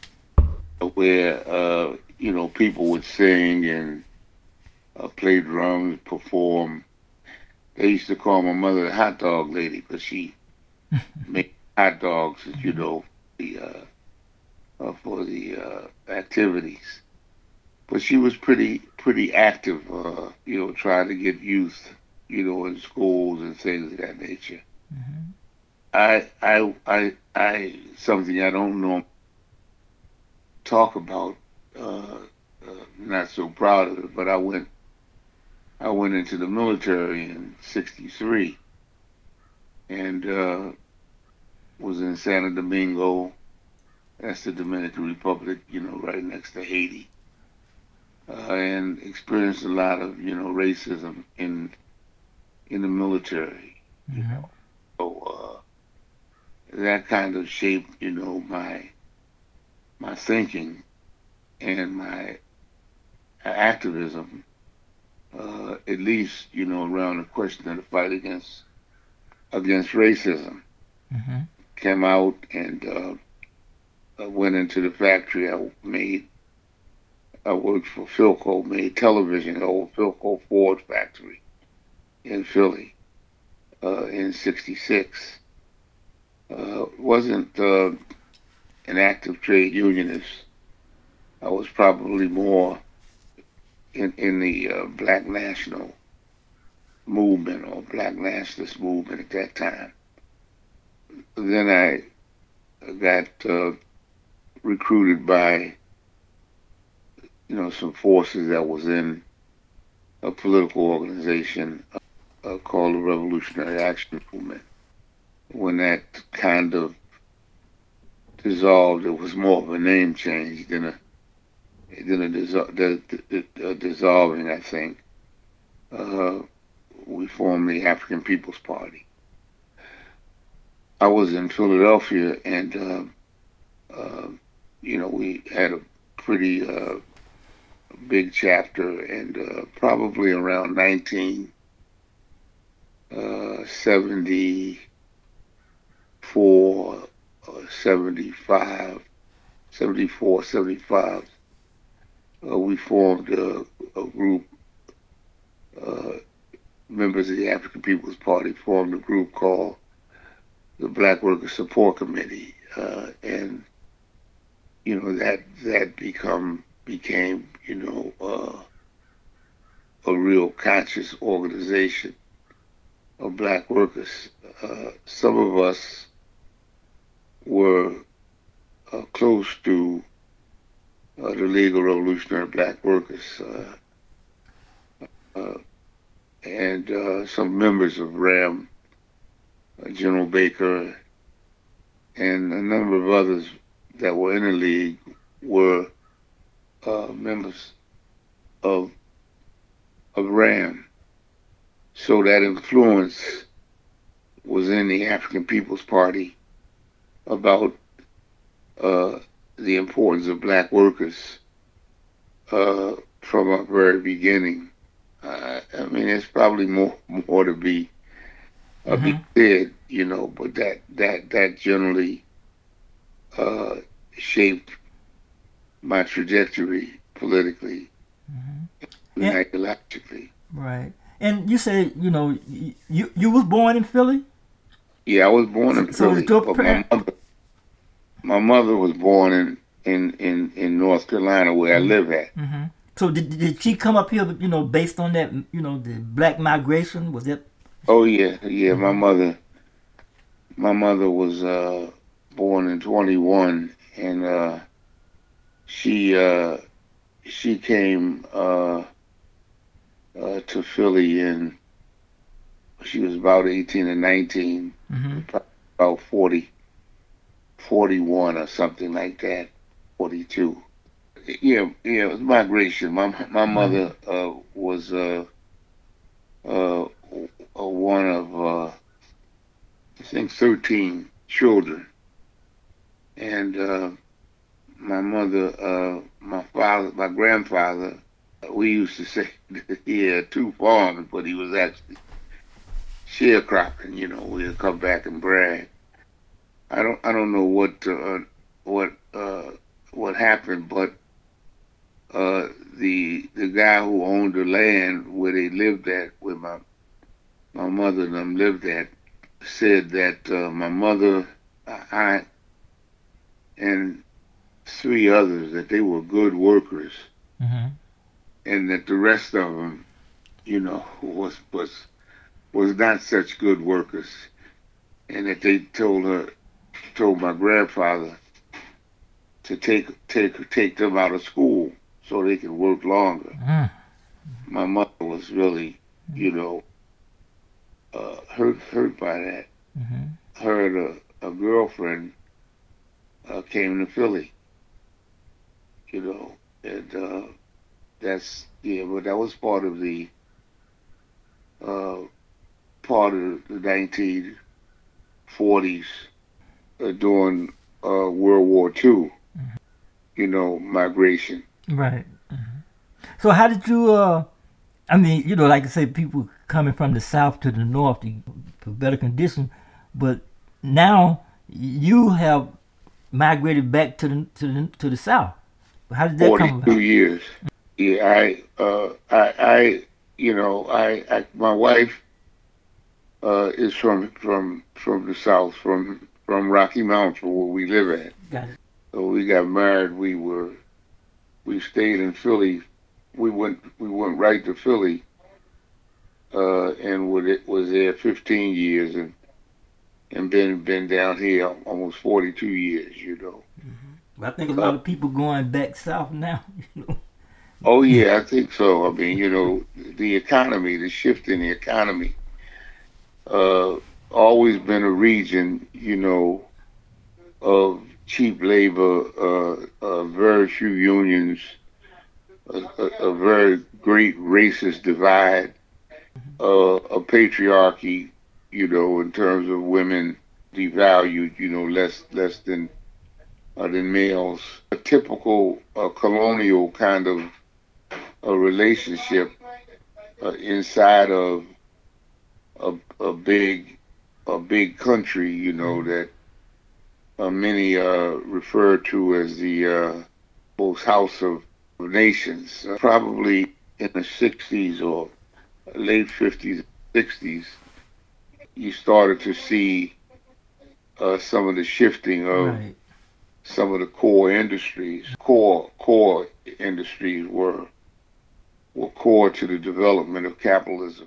where, uh, you know, people would sing and uh, play drums, perform. They used to call my mother the hot dog lady because she made hot dogs, you know, the uh, Uh, for the uh, activities, but she was pretty pretty active, uh, you know, trying to get youth, you know, in schools and things of that nature. Mm-hmm. I I I I something I don't know talk about. Uh, uh, not so proud of it, but I went I went into the military in sixty-three and uh, was in Santo Domingo. That's the Dominican Republic, you know, right next to Haiti, uh, and experienced a lot of, you know, racism in in the military. Mm-hmm. You know, so uh, that kind of shaped, you know, my my thinking and my activism, uh, at least, you know, around the question of the fight against against racism. Mm-hmm. Came out and. Uh, I went into the factory. I made, I worked for Philco, made television, the old Philco Ford factory in Philly uh, in sixty-six. Uh, wasn't uh, an active trade unionist. I was probably more in, in the uh, Black National movement or Black Nationalist movement at that time. Then I got uh, recruited by, you know, some forces that was in a political organization, uh, uh, called the Revolutionary Action Movement. When that kind of dissolved, it was more of a name change than a than a, dissol- the, the, a dissolving, I think. Uh, we formed the African People's Party. I was in Philadelphia, and uh, uh, you know, we had a pretty uh, big chapter, and uh, probably around nineteen seventy-four, uh, seventy-five, seventy-four, seventy-five, uh, we formed a, a group. Uh, members of the African People's Party formed a group called the Black Workers Support Committee, uh, and you know that that become became you know uh, a real conscious organization of black workers. Uh, some of us were uh, close to uh, the League of Revolutionary Black Workers, uh, uh, and uh, some members of RAM, uh, General Baker, and a number of others that were in the League were uh, members of of RAM. So that influence was in the African People's Party about uh, the importance of black workers uh, from our very beginning. Uh, I mean, there's probably more more to be uh, Mm-hmm. be said, you know, but that that that generally uh, shaped my trajectory politically Mm-hmm. and Yeah. ideologically. Right. And you say, you know, y- you you was born in Philly? Yeah, I was born in So Philly, your but my parent- mother, my mother was born in in in, in North Carolina, where I live at. Mm-hmm. So did did she come up here, you know, based on that, you know, the black migration? Was it? Oh yeah, yeah. My mother, my mother was uh, born in twenty-one, and uh, she uh, she came uh, uh, to Philly, and she was about eighteen or nineteen, Mm-hmm. about forty, forty-one or something like that, forty-two. Yeah, yeah. It was migration. My my mother uh, was uh, uh, uh, one of uh, I think thirteen children, and uh, my mother, uh, my father, my grandfather, we used to say he had two farms, but he was actually sharecropping. You know, we'd come back and brag. I don't I don't know what uh, what uh, what happened, but uh, the the guy who owned the land where they lived at, where my my mother and them lived at, said that uh, my mother, I, and three others, that they were good workers, Mm-hmm. and that the rest of them, you know, was was was not such good workers, and that they told her, told my grandfather to take take take them out of school so they could work longer. Mm. My mother was really, you know, uh, hurt hurt by that. Mm-hmm. Her and a, a girlfriend uh, came to Philly, you know, and uh, that's yeah, but that was part of the uh, part of the nineteen forties uh, during uh, World War Two, you know, migration. Right. Mm-hmm. So how did you? Uh, I mean, you know, like I say, people coming from the south to the north to, for better conditions, but now you have migrated back to the to the to the south. How did that come Forty-two about? years. Yeah, I, uh, I, I, you know, I, I my wife uh, is from from from the south, from from Rocky Mountain, where we live at. Got it. So we got married. We were we stayed in Philly. We went we went right to Philly, uh, and with it was there fifteen years, and and been been down here almost forty-two years. You know. Well, I think a lot of people going back south now. You know. Oh yeah, I think so. I mean, you know, the economy, the shift in the economy uh, always been a region, you know, of cheap labor, uh, uh, very few unions, a, a, a very great racist divide, uh, a patriarchy, you know, in terms of women devalued, you know, less less than uh, than males. A typical uh, colonial kind of a relationship uh, inside of a, a big a big country, you know, that uh, many uh, refer to as the uh, most House of Nations. Uh, probably in the sixties or late fifties, sixties, you started to see uh, some of the shifting of Right. some of the core industries. Core core industries were were core to the development of capitalism.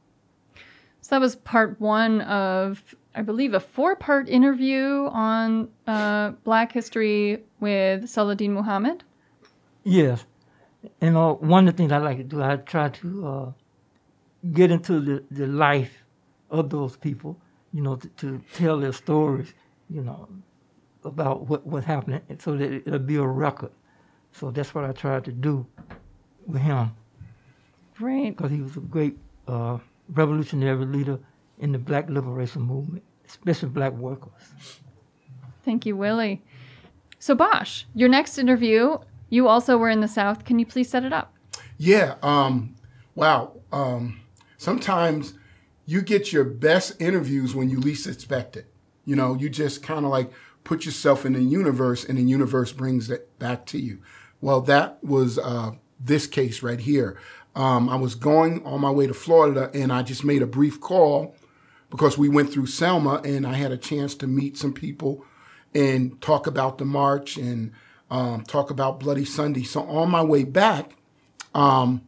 So that was part one of, I believe, a four-part interview on uh, Black history with Saladin Muhammad. Yes. And uh, one of the things I like to do, I try to uh, get into the, the life of those people, you know, to, to tell their stories, you know, about what, what happened, so that it'll be a record. So that's what I tried to do with him. Great. Because he was a great uh, revolutionary leader in the Black liberation movement, especially Black workers. Thank you, Willie. So Bosch, your next interview, you also were in the South. Can you please set it up? Yeah. Um, wow. Um, sometimes you get your best interviews when you least expect it. You know, you just kind of like put yourself in the universe, and the universe brings it back to you. Well, that was uh, this case right here. Um, I was going on my way to Florida, and I just made a brief call because we went through Selma, and I had a chance to meet some people and talk about the march and um, talk about Bloody Sunday. So on my way back, um,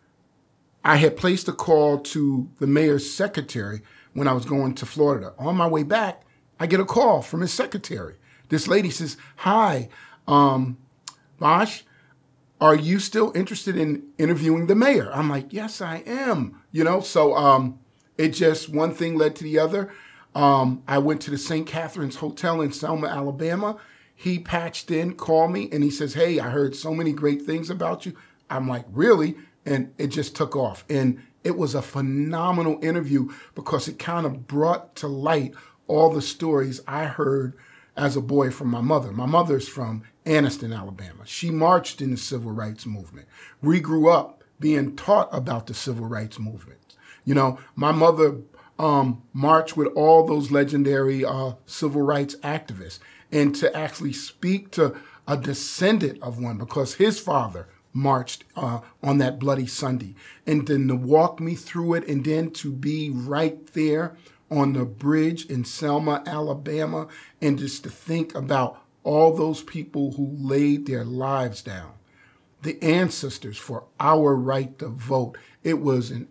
I had placed a call to the mayor's secretary when I was going to Florida. On my way back, I get a call from his secretary. This lady says, "Hi, um, Bosch, are you still interested in interviewing the mayor?" I'm like, "Yes, I am." You know, so um, it just, one thing led to the other. Um, I went to the Saint Catherine's Hotel in Selma, Alabama. He patched in, called me, and he says, "Hey, I heard so many great things about you." I'm like, "Really?" And it just took off. And it was a phenomenal interview because it kind of brought to light all the stories I heard as a boy from my mother. My mother's from Anniston, Alabama. She marched in the civil rights movement. We grew up being taught about the civil rights movement. You know, my mother um, marched with all those legendary uh, civil rights activists. And to actually speak to a descendant of one, because his father marched uh, on that Bloody Sunday, and then to walk me through it, and then to be right there on the bridge in Selma, Alabama, and just to think about all those people who laid their lives down, the ancestors for our right to vote. It was an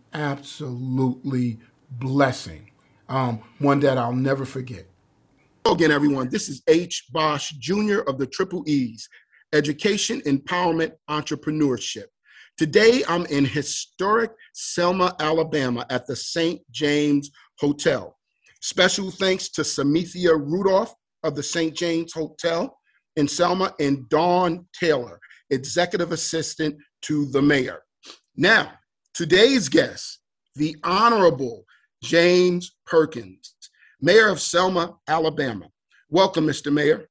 absolutely blessing, um, one that I'll never forget. Hello again, everyone. This is H. Bosch, Junior of the Triple E's, Education, Empowerment, Entrepreneurship. Today, I'm in historic Selma, Alabama at the Saint James Hotel. Special thanks to Samithia Rudolph of the Saint James Hotel in Selma and Dawn Taylor, Executive Assistant to the Mayor. Now, today's guest, the Honorable James Perkins, Mayor of Selma, Alabama. Welcome, Mister Mayor.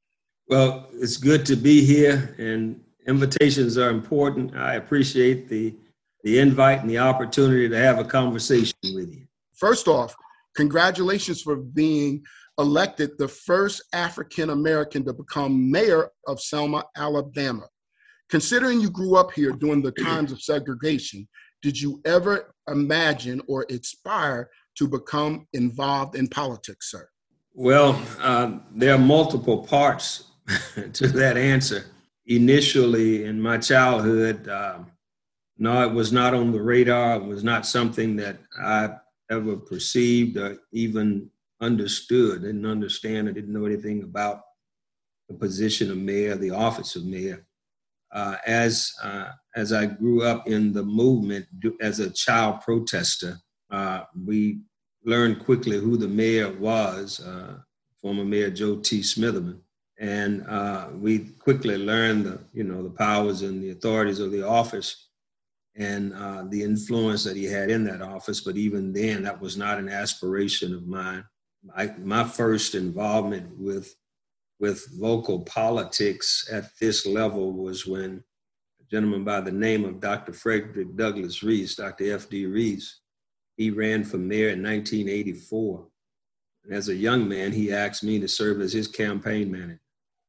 Well, it's good to be here, and invitations are important. I appreciate the, the invite and the opportunity to have a conversation with you. First off, congratulations for being elected the first African-American to become mayor of Selma, Alabama. Considering you grew up here during the times of segregation, did you ever imagine or aspire to become involved in politics, sir? Well, uh, there are multiple parts to that answer. Initially, in my childhood, uh, no, it was not on the radar. It was not something that I ever perceived or even understood. Didn't understand. I didn't know anything about the position of mayor, the office of mayor. Uh, as uh, as I grew up in the movement as a child protester, uh, we learned quickly who the mayor was, uh, former Mayor Joe T. Smitherman. And uh, we quickly learned the, you know, the powers and the authorities of the office and uh, the influence that he had in that office. But even then, that was not an aspiration of mine. I, my first involvement with, with local politics at this level was when a gentleman by the name of Doctor Frederick Douglass Reese, Doctor F D Reese, he ran for mayor in nineteen eighty-four. And as a young man, he asked me to serve as his campaign manager.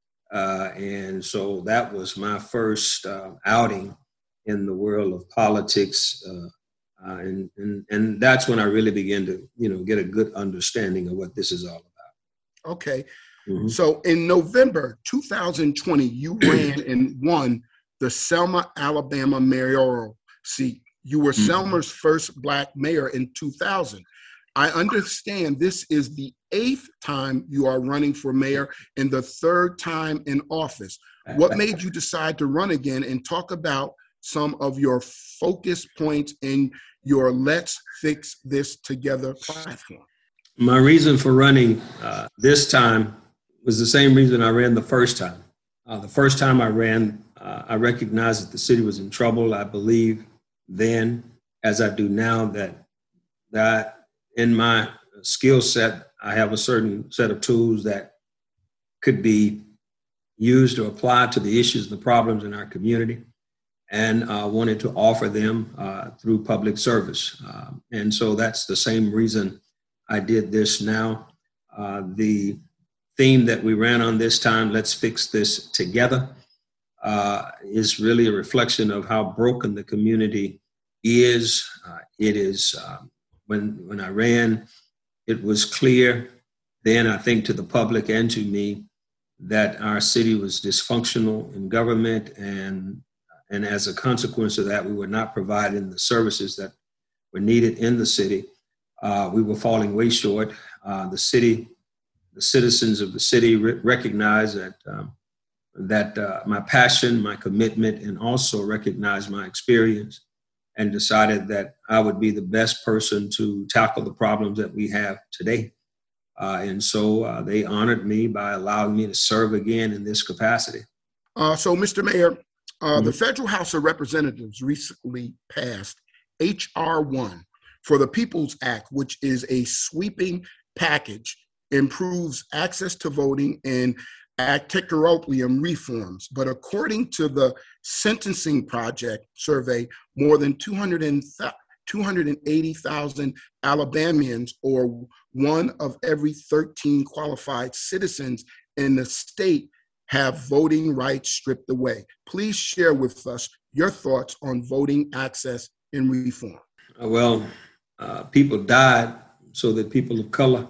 Uh, and so that was my first uh, outing in the world of politics. Uh, uh, and, and, and that's when I really began to, you know, get a good understanding of what this is all about. Okay. Mm-hmm. So in November two thousand twenty, you ran and won the Selma, Alabama mayoral seat. You were mm-hmm. Selma's first Black mayor in two thousand. I understand this is the eighth time you are running for mayor and the third time in office. What made you decide to run again, and talk about some of your focus points in your Let's Fix This Together platform? My reason for running uh, this time was the same reason I ran the first time. Uh, the first time I ran, uh, I recognized that the city was in trouble. I believe then, as I do now, that that in my skill set, I have a certain set of tools that could be used or applied to the issues and the problems in our community, and uh, wanted to offer them uh, through public service. Uh, and so that's the same reason I did this now. Uh, the theme that we ran on this time, Let's Fix This Together, uh, is really a reflection of how broken the community is. Uh, it is, um, when, when I ran, it was clear then, I think, to the public and to me, that our city was dysfunctional in government, and and as a consequence of that, we were not providing the services that were needed in the city. Uh, we were falling way short. Uh, the city, the citizens of the city re- recognized that um, that uh, my passion, my commitment, and also recognized my experience, and decided that I would be the best person to tackle the problems that we have today. Uh, and so uh, they honored me by allowing me to serve again in this capacity. Uh, so, Mister Mayor, uh, mm-hmm. the Federal House of Representatives recently passed H R one for the People's Act, which is a sweeping package, improves access to voting and anti-corruption reforms. But according to the Sentencing Project survey, more than two hundred eighty thousand Alabamians, or one of every thirteen qualified citizens in the state, have voting rights stripped away. Please share with us your thoughts on voting access and reform. Well, uh, people died so that people of color,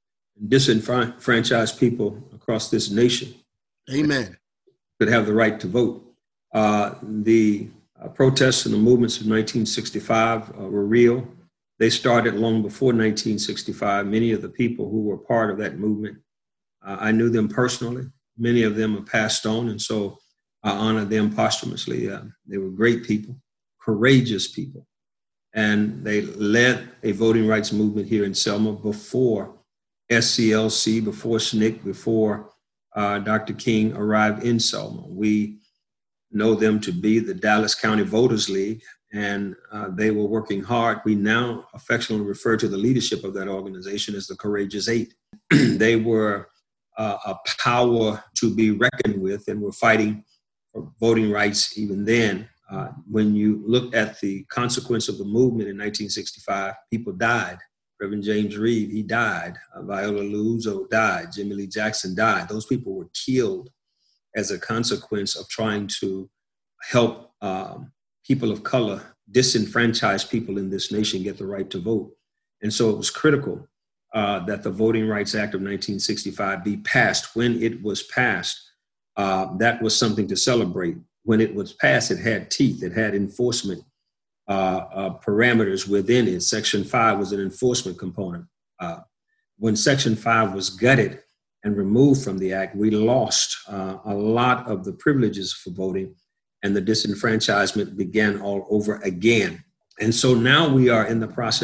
disenfranchised people across this nation, amen, could have the right to vote. Uh, the uh, protests and the movements of nineteen sixty-five uh, were real. They started long before nineteen sixty-five. Many of the people who were part of that movement, uh, I knew them personally. Many of them have passed on, and so I honor them posthumously. Uh, they were great people, courageous people, and they led a voting rights movement here in Selma before S C L C, before S N C C, before uh, Doctor King arrived in Selma. We know them to be the Dallas County Voters League, and uh, they were working hard. We now affectionately refer to the leadership of that organization as the Courageous Eight. They were uh, a power to be reckoned with, and were fighting for voting rights even then. Uh, when you look at the consequence of the movement in nineteen sixty-five, people died. Reverend James Reed, he died. Uh, Viola Liuzzo died. Jimmy Lee Jackson died. Those people were killed as a consequence of trying to help um, people of color, disenfranchised people in this nation, get the right to vote. And so it was critical uh, that the Voting Rights Act of nineteen sixty-five be passed. When it was passed, uh, that was something to celebrate. When it was passed, it had teeth, it had enforcement uh, uh, parameters within it. Section five was an enforcement component. Uh, when Section five was gutted and removed from the act, we lost uh, a lot of the privileges for voting, and the disenfranchisement began all over again. And so now we are in the process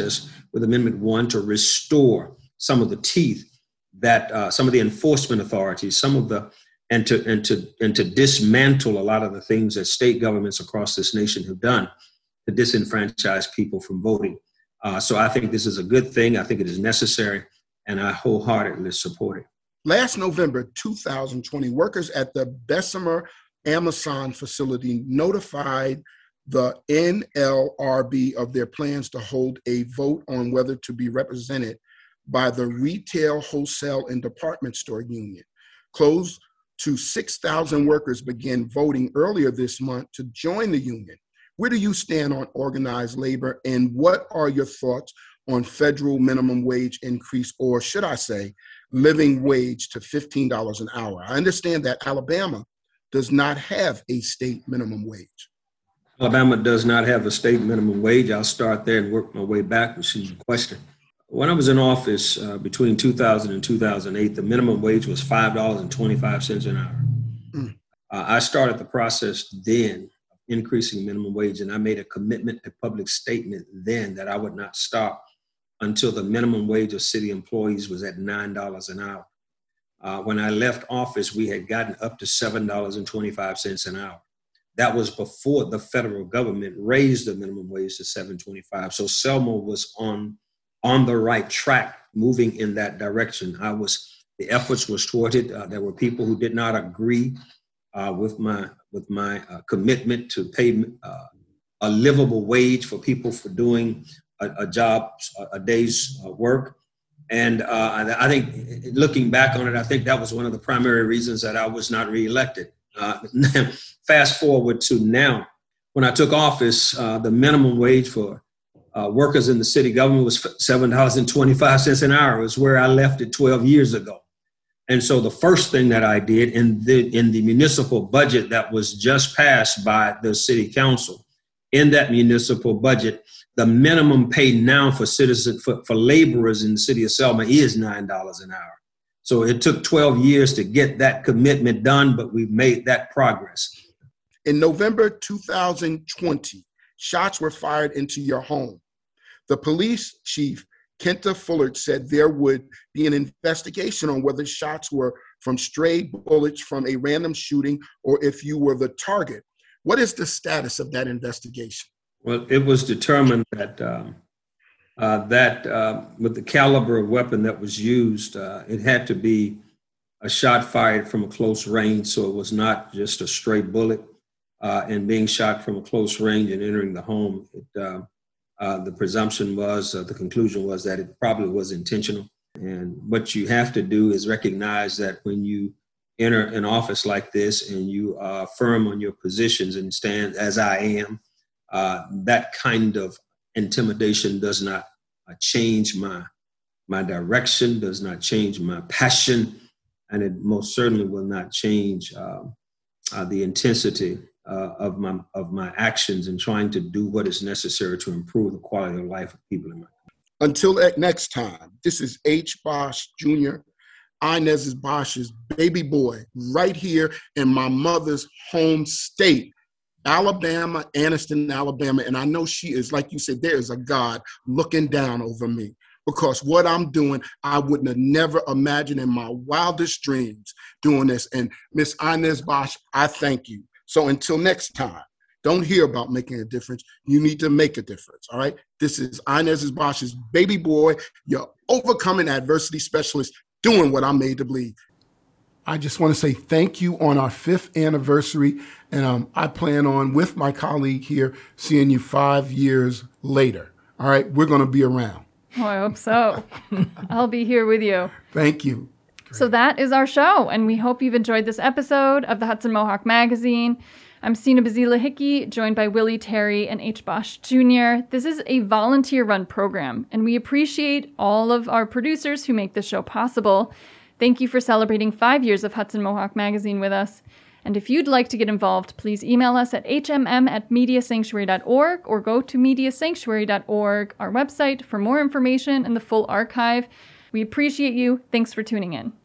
with Amendment one to restore some of the teeth that uh, some of the enforcement authorities, some of the, and to, and to, and to dismantle a lot of the things that state governments across this nation have done to disenfranchise people from voting. Uh, so I think this is a good thing. I think it is necessary, and I wholeheartedly support it. Last November two thousand twenty, workers at the Bessemer Amazon facility notified the N L R B of their plans to hold a vote on whether to be represented by the Retail, Wholesale, and Department Store Union. Close to six thousand workers began voting earlier this month to join the union. Where do you stand on organized labor, and what are your thoughts on federal minimum wage increase, or should I say, living wage to fifteen dollars an hour? I understand that Alabama does not have a state minimum wage. Alabama does not have a state minimum wage. I'll start there and work my way backwards to your question. When I was in office uh, between two thousand and two thousand eight, the minimum wage was five dollars and twenty-five cents an hour. Mm. Uh, I started the process then of increasing minimum wage, and I made a commitment, a public statement then that I would not stop until the minimum wage of city employees was at nine dollars an hour. Uh, when I left office, we had gotten up to seven dollars and twenty-five cents an hour. That was before the federal government raised the minimum wage to seven dollars and twenty-five cents. So Selma was on, on the right track, moving in that direction. I was, the efforts was toward it. Uh, there were people who did not agree uh, with my, with my uh, commitment to pay uh, a livable wage for people for doing a, a job, a day's uh, work. And uh, I think looking back on it, I think that was one of the primary reasons that I was not reelected. Uh, fast forward to now, when I took office, uh, the minimum wage for uh, workers in the city government was seven dollars and twenty-five cents an hour. It was where I left it twelve years ago. And so the first thing that I did in the, in the municipal budget that was just passed by the city council, in that municipal budget, the minimum pay now for citizens, for, for laborers in the city of Selma is nine dollars an hour. So it took twelve years to get that commitment done, but we've made that progress. In November two thousand twenty, shots were fired into your home. The police chief, Kenta Fullert, said there would be an investigation on whether shots were from stray bullets from a random shooting or if you were the target. What is the status of that investigation? Well, it was determined that um, uh, that uh, with the caliber of weapon that was used, uh, it had to be a shot fired from a close range, so it was not just a stray bullet. Uh, and being shot from a close range and entering the home, it, uh, uh, the presumption was, uh, the conclusion was that it probably was intentional. And what you have to do is recognize that when you enter an office like this and you are firm on your positions and stand as I am, uh, that kind of intimidation does not uh, change my, my direction, does not change my passion, and it most certainly will not change uh, uh, the intensity uh, of my of my actions in trying to do what is necessary to improve the quality of life of people in my country. Until next time, this is H. Bosch Junior, Inez Bosch's baby boy, right here in my mother's home state, Alabama, Anniston, Alabama. And I know she is, like you said, there is a God looking down over me, because what I'm doing, I wouldn't have never imagined in my wildest dreams doing this. And Miss Inez Bosch, I thank you. So until next time, don't hear about making a difference. You need to make a difference, all right? This is Inez Bosch's baby boy, your overcoming adversity specialist, doing what I'm made to believe. I just want to say thank you on our fifth anniversary. And um, I plan on, with my colleague here, seeing you five years later. All right, we're going to be around. Oh, I hope so. I'll be here with you. Thank you. Great. So that is our show, and we hope you've enjoyed this episode of the Hudson Mohawk Magazine. I'm Sina Bazila Hickey, joined by Willie Terry and H. Bosch Junior This is a volunteer-run program, and we appreciate all of our producers who make this show possible. Thank you for celebrating five years of Hudson Mohawk Magazine with us. And if you'd like to get involved, please email us at h m m at media sanctuary dot org or go to media sanctuary dot org, our website, for more information and the full archive. We appreciate you. Thanks for tuning in.